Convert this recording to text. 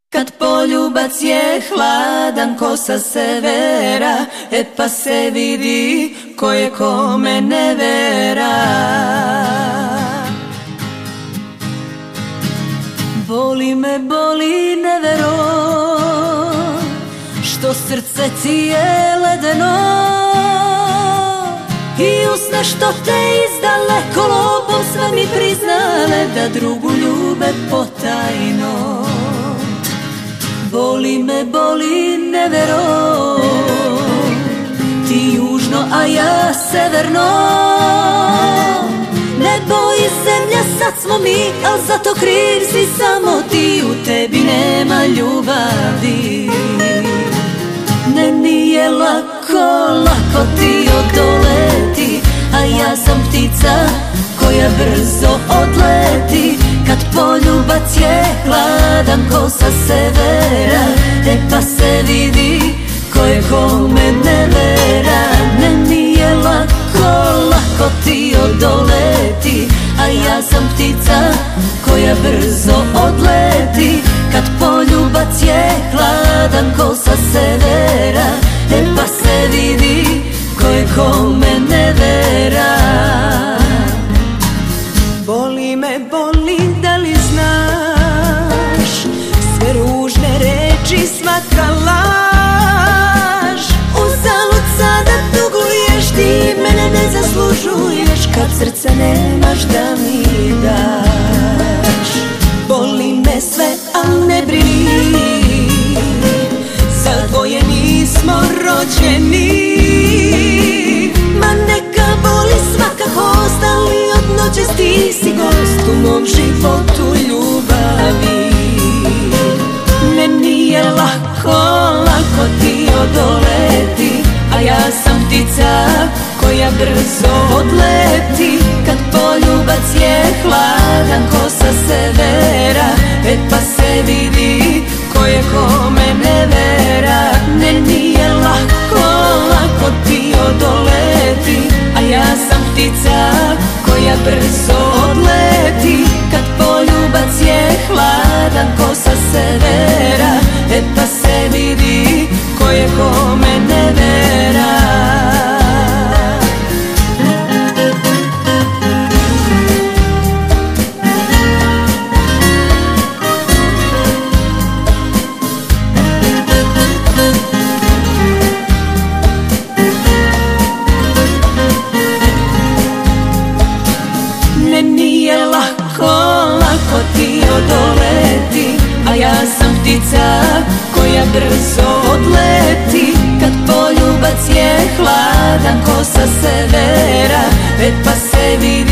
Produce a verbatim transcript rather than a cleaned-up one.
Kad poljubac je hladan ko sa severa, e pa se vidi ko je kome nevera. Boli me, boli nevero, što srce ti je ledeno, i usne što te izdaleko lobom sve mi priznale da drugu ljube potajno. Boli me, boli nevero, ti južno, a ja severno. Nebo i zemlja sad smo mi, al zato kriv si samo ti, u tebi nema ljubavi. Ne, nije lako, lako ti odoleti, a ja sam ptica koja brzo odleti. Kad poljubac je hladan ko sa severa, e pa se vidi ko je kome nevera. Ne, nije lako, lako ti odoleti, a ja sam ptica koja brzo odleti. Kad poljubac je hladan ko sa severa, e pa se vidi ko je kome nevera. Boli me, boli, da li znaš, sve ružne reči, svaka laž. Uzalud sada tuguješ, ti mene ne zaslužuješ, kad srce nemaš da mi daš. Boli me sve, al ne brini, za dvoje nismo rođeni. Ma neka boli svakako, ostali od noćas ti si gost u mom životu ljubavi. Ne, nije lako, lako ti odoleti, a ja sam ptica koja brzo odleti. Kad poljubac je hladan ko sa severa, e pa se vidi ko je kome nevera. Ne, nije lako, lako ti odoleti, a ja sam ptica koja brzo odleti. Kad poljubac je hladan ko sa severa, e pa se vidi ko je kome nevera. Nije lako, lako ti odoleti, a ja sam ptica koja brzo odleti. Kad poljubac je hladan ko sa severa, e pa se vidi